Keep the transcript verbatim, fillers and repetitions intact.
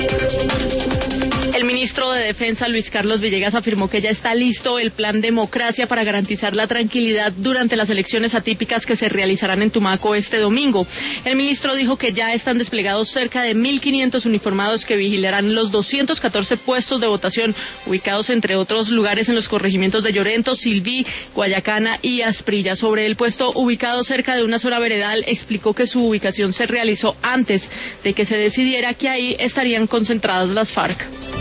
El ministro de Defensa, Luis Carlos Villegas, afirmó que ya está listo el plan Democracia para garantizar la tranquilidad durante las elecciones atípicas que se realizarán en Tumaco este domingo. El ministro dijo que ya están desplegados cerca de mil quinientos uniformados que vigilarán los doscientos catorce puestos de votación ubicados entre otros lugares en los corregimientos de Llorento, Silví, Guayacana y Asprilla. Sobre el puesto ubicado cerca de una zona veredal, explicó que su ubicación se realizó antes de que se decidiera que ahí estarían concentradas las FARC.